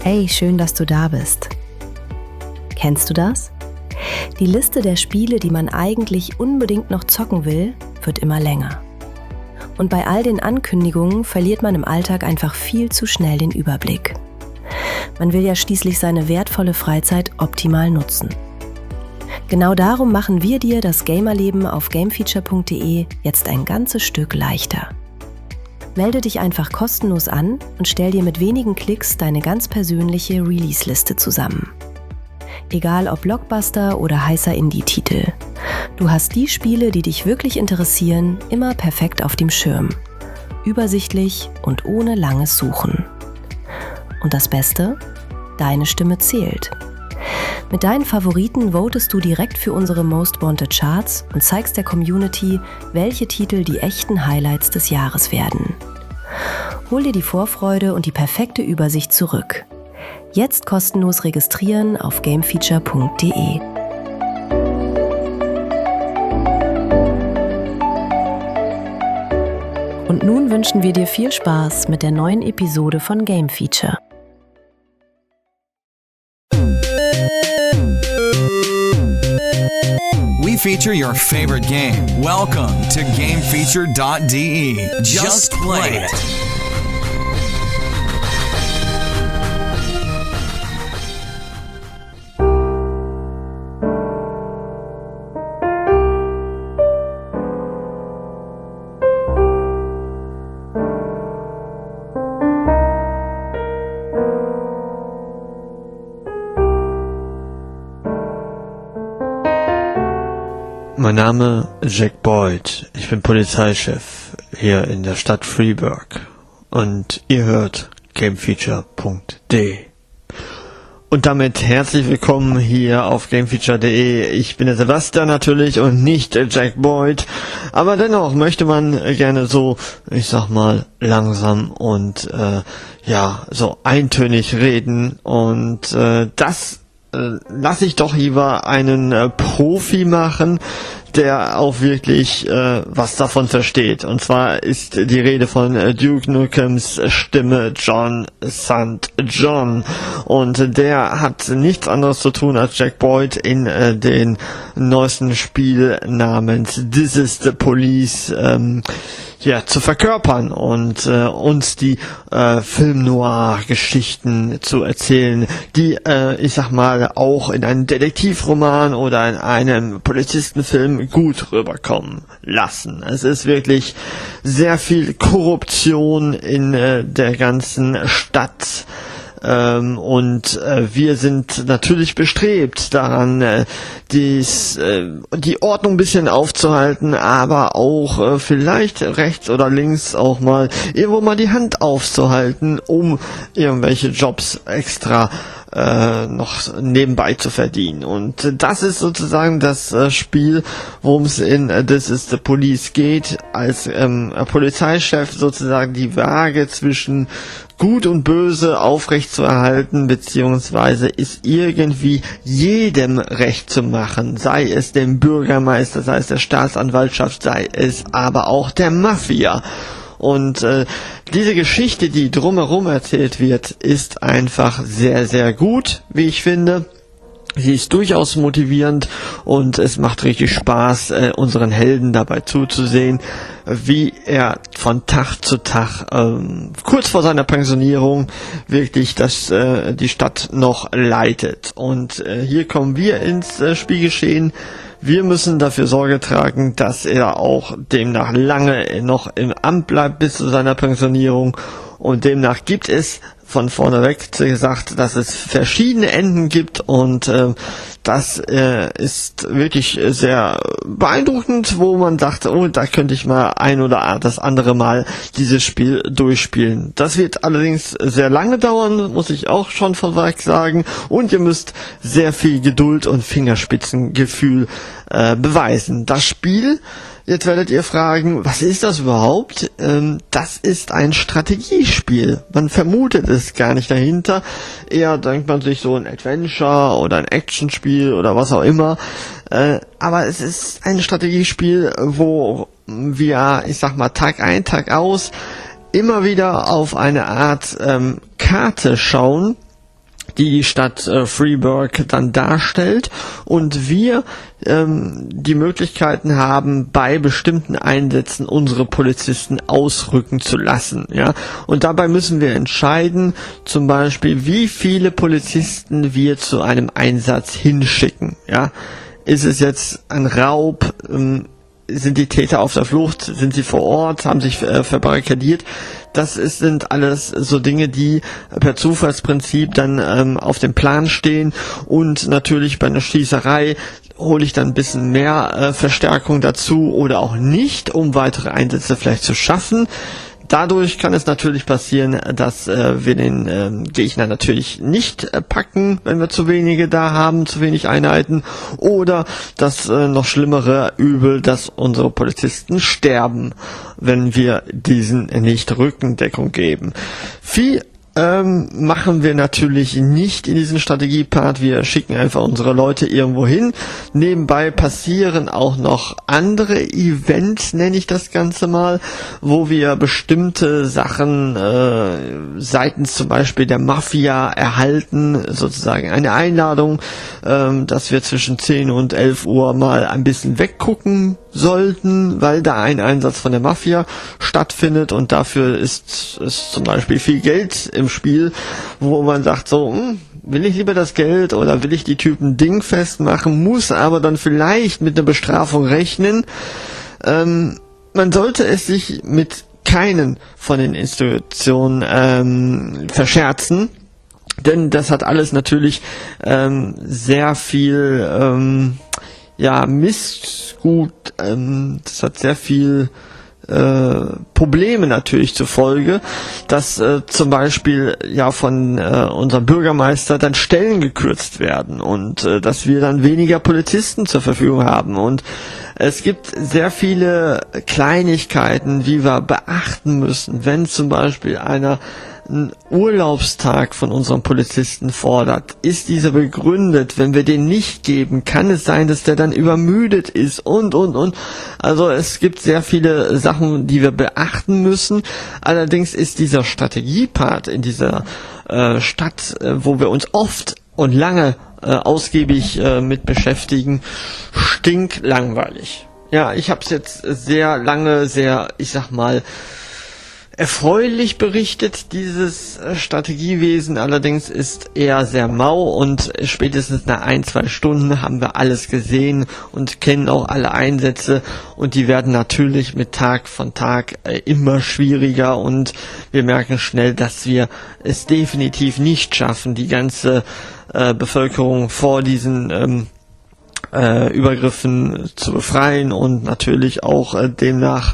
Hey, schön, dass du da bist. Kennst du das? Die Liste der Spiele, die man eigentlich unbedingt noch zocken will, wird immer länger. Und bei all den Ankündigungen verliert man im Alltag einfach viel zu schnell den Überblick. Man will ja schließlich seine wertvolle Freizeit optimal nutzen. Genau darum machen wir dir das Gamerleben auf gamefeature.de jetzt ein ganzes Stück leichter. Melde dich einfach kostenlos an und stell dir mit wenigen Klicks deine ganz persönliche Release-Liste zusammen. Egal ob Blockbuster oder heißer Indie-Titel. Du hast die Spiele, die dich wirklich interessieren, immer perfekt auf dem Schirm. Übersichtlich und ohne langes Suchen. Und das Beste? Deine Stimme zählt. Mit deinen Favoriten votest du direkt für unsere Most Wanted Charts und zeigst der Community, welche Titel die echten Highlights des Jahres werden. Hol dir die Vorfreude und die perfekte Übersicht zurück. Jetzt kostenlos registrieren auf gamefeature.de. Und nun wünschen wir dir viel Spaß mit der neuen Episode von Game Feature. We feature your favorite game. Welcome to GameFeature.de. Just play it. Mein Name ist Jack Boyd, ich bin Polizeichef hier in der Stadt Freeburg und ihr hört GameFeature.de. Und damit herzlich willkommen hier auf GameFeature.de. Ich bin der Sebastian natürlich und nicht der Jack Boyd, aber dennoch möchte man gerne so, ich sag mal, langsam und so eintönig reden und das lass ich doch lieber einen Profi machen, der auch wirklich was davon versteht. Und zwar ist die Rede von Duke Nukems Stimme John St. John. Und der hat nichts anderes zu tun als Jack Boyd in den neuesten Spiel namens This is the Police zu verkörpern und uns die Film-Noir-Geschichten zu erzählen, die, ich sag mal, auch in einem Detektivroman oder in einem Polizistenfilm gut rüberkommen lassen. Es ist wirklich sehr viel Korruption in der ganzen Stadt. Wir sind natürlich bestrebt daran, die Ordnung ein bisschen aufzuhalten, aber auch vielleicht rechts oder links auch mal irgendwo mal die Hand aufzuhalten, um irgendwelche Jobs extra noch nebenbei zu verdienen. Und das ist sozusagen das Spiel, worum es in This is the Police geht, als Polizeichef sozusagen die Waage zwischen Gut und Böse aufrechtzuerhalten, beziehungsweise ist irgendwie jedem recht zu machen, sei es dem Bürgermeister, sei es der Staatsanwaltschaft, sei es aber auch der Mafia. Und diese Geschichte, die drumherum erzählt wird, ist einfach sehr, sehr gut, wie ich finde. Sie ist durchaus motivierend und es macht richtig Spaß, unseren Helden dabei zuzusehen, wie er von Tag zu Tag, kurz vor seiner Pensionierung, wirklich die Stadt noch leitet. Und hier kommen wir ins Spielgeschehen. Wir müssen dafür Sorge tragen, dass er auch demnach lange noch im Amt bleibt bis zu seiner Pensionierung. Und demnach gibt es von vorne weg gesagt, dass es verschiedene Enden gibt und das ist wirklich sehr beeindruckend, wo man dachte, oh, da könnte ich mal ein oder das andere Mal dieses Spiel durchspielen. Das wird allerdings sehr lange dauern, muss ich auch schon vorweg sagen, und ihr müsst sehr viel Geduld und Fingerspitzengefühl beweisen. Das Spiel, jetzt werdet ihr fragen, was ist das überhaupt? Das ist ein Strategiespiel. Man vermutet es gar nicht dahinter. Eher denkt man sich so ein Adventure oder ein Actionspiel oder was auch immer. Aber es ist ein Strategiespiel, wo wir, ich sag mal, Tag ein, Tag aus immer wieder auf eine Art Karte schauen die Stadt Freeburg dann darstellt und wir die Möglichkeiten haben, bei bestimmten Einsätzen unsere Polizisten ausrücken zu lassen. Ja? Und dabei müssen wir entscheiden, zum Beispiel, wie viele Polizisten wir zu einem Einsatz hinschicken. Ja? Ist es jetzt ein Raub? Sind die Täter auf der Flucht? Sind sie vor Ort? Haben sich verbarrikadiert? Sind alles so Dinge, die per Zufallsprinzip dann auf dem Plan stehen. Und natürlich bei einer Schießerei hole ich dann ein bisschen mehr Verstärkung dazu oder auch nicht, um weitere Einsätze vielleicht zu schaffen. Dadurch kann es natürlich passieren, dass wir den Gegner natürlich nicht packen, wenn wir zu wenige da haben, zu wenig Einheiten, oder das noch schlimmere Übel, dass unsere Polizisten sterben, wenn wir diesen nicht Rückendeckung geben. Viel machen wir natürlich nicht in diesem Strategiepart. Wir schicken einfach unsere Leute irgendwo hin. Nebenbei passieren auch noch andere Events, nenne ich das Ganze mal, wo wir bestimmte Sachen seitens zum Beispiel der Mafia erhalten, sozusagen eine Einladung, dass wir zwischen 10 und 11 Uhr mal ein bisschen weggucken sollten, weil da ein Einsatz von der Mafia stattfindet und dafür ist zum Beispiel viel Geld im Spiel, wo man sagt so, will ich lieber das Geld oder will ich die Typen dingfest machen, muss aber dann vielleicht mit einer Bestrafung rechnen. Man sollte es sich mit keinen von den Institutionen verscherzen, denn das hat alles natürlich sehr viel Missgut, das hat sehr viel Probleme natürlich zur Folge, dass zum Beispiel von unserem Bürgermeister dann Stellen gekürzt werden und dass wir dann weniger Polizisten zur Verfügung haben. Und es gibt sehr viele Kleinigkeiten, die wir beachten müssen, wenn zum Beispiel einer einen Urlaubstag von unserem Polizisten fordert, ist dieser begründet. Wenn wir den nicht geben, kann es sein, dass der dann übermüdet ist und. Also es gibt sehr viele Sachen, die wir beachten müssen. Allerdings ist dieser Strategiepart in dieser Stadt, wo wir uns oft und lange ausgiebig mit beschäftigen, stinklangweilig. Ja, ich habe es jetzt sehr lange, erfreulich berichtet, dieses Strategiewesen, allerdings ist eher sehr mau und spätestens nach 1-2 Stunden haben wir alles gesehen und kennen auch alle Einsätze und die werden natürlich mit Tag von Tag immer schwieriger und wir merken schnell, dass wir es definitiv nicht schaffen, die ganze Bevölkerung vor diesen Übergriffen zu befreien und natürlich auch demnach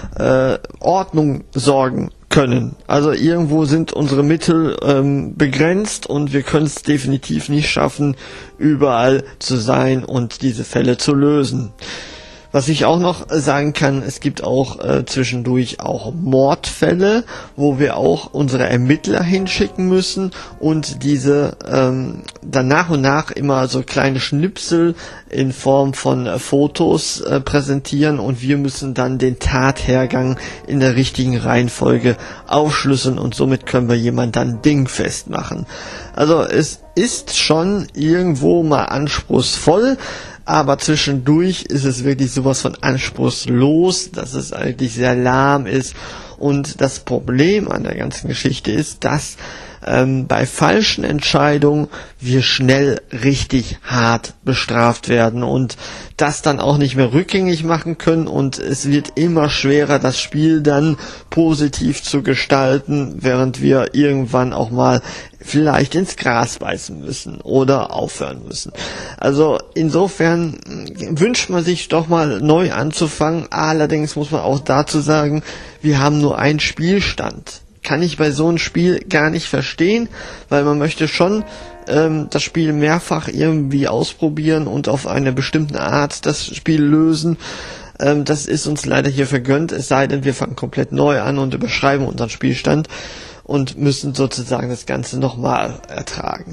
Ordnung sorgen können. Also irgendwo sind unsere Mittel begrenzt und wir können es definitiv nicht schaffen, überall zu sein und diese Fälle zu lösen. Was ich auch noch sagen kann, es gibt auch zwischendurch auch Mordfälle, wo wir auch unsere Ermittler hinschicken müssen und diese dann nach und nach immer so kleine Schnipsel in Form von Fotos präsentieren und wir müssen dann den Tathergang in der richtigen Reihenfolge aufschlüsseln und somit können wir jemanden dann dingfest machen. Also es ist schon irgendwo mal anspruchsvoll, aber zwischendurch ist es wirklich sowas von anspruchslos, dass es eigentlich sehr lahm ist. Und das Problem an der ganzen Geschichte ist, dass bei falschen Entscheidungen wir schnell richtig hart bestraft werden und das dann auch nicht mehr rückgängig machen können und es wird immer schwerer, das Spiel dann positiv zu gestalten, während wir irgendwann auch mal vielleicht ins Gras beißen müssen oder aufhören müssen. Also insofern wünscht man sich doch mal neu anzufangen, allerdings muss man auch dazu sagen, wir haben nur einen Spielstand. Kann ich bei so einem Spiel gar nicht verstehen, weil man möchte schon das Spiel mehrfach irgendwie ausprobieren und auf eine bestimmte Art das Spiel lösen. Das ist uns leider hier vergönnt, es sei denn, wir fangen komplett neu an und überschreiben unseren Spielstand und müssen sozusagen das Ganze nochmal ertragen.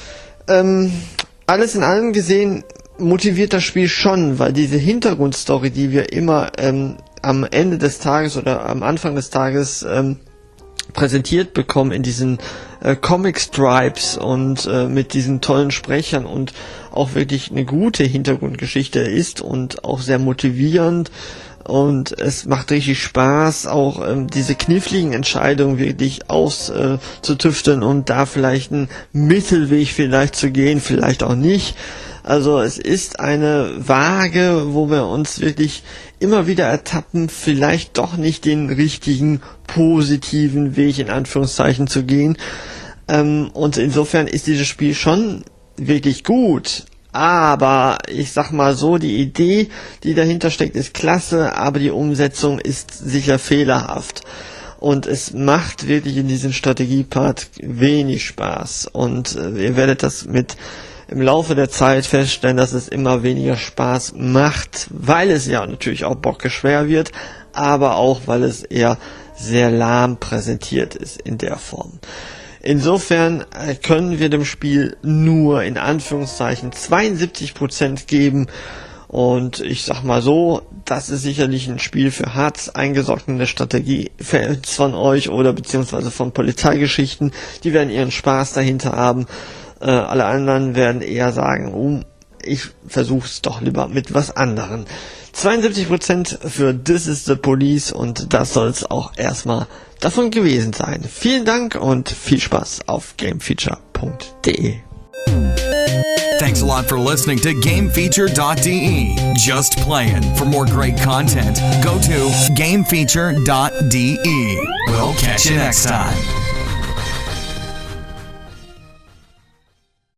Alles in allem gesehen motiviert das Spiel schon, weil diese Hintergrundstory, die wir immer am Ende des Tages oder am Anfang des Tages präsentiert bekommen in diesen Comic Stripes und mit diesen tollen Sprechern und auch wirklich eine gute Hintergrundgeschichte ist und auch sehr motivierend. Und es macht richtig Spaß, auch diese kniffligen Entscheidungen wirklich auszutüfteln und da vielleicht einen Mittelweg vielleicht zu gehen, vielleicht auch nicht. Also es ist eine Waage, wo wir uns wirklich immer wieder ertappen, vielleicht doch nicht den richtigen, positiven Weg in Anführungszeichen zu gehen. Und insofern ist dieses Spiel schon wirklich gut. Aber ich sag mal so, die Idee, die dahinter steckt, ist klasse, aber die Umsetzung ist sicher fehlerhaft. Und es macht wirklich in diesem Strategiepart wenig Spaß. Und ihr werdet das im Laufe der Zeit feststellen, dass es immer weniger Spaß macht, weil es ja natürlich auch bockeschwer wird, aber auch, weil es eher sehr lahm präsentiert ist in der Form. Insofern können wir dem Spiel nur in Anführungszeichen 72% geben und ich sag mal so, das ist sicherlich ein Spiel für hart eingesockene Strategie-Fans von euch oder beziehungsweise von Polizeigeschichten, die werden ihren Spaß dahinter haben. Alle anderen werden eher sagen, ich versuch's doch lieber mit was anderem. 72% für This is the Police und das soll's auch erstmal davon gewesen sein. Vielen Dank und viel Spaß auf gamefeature.de. Thanks a lot for listening to GameFeature.de. Just playing. For more great content, go to GameFeature.de. We'll catch you next time.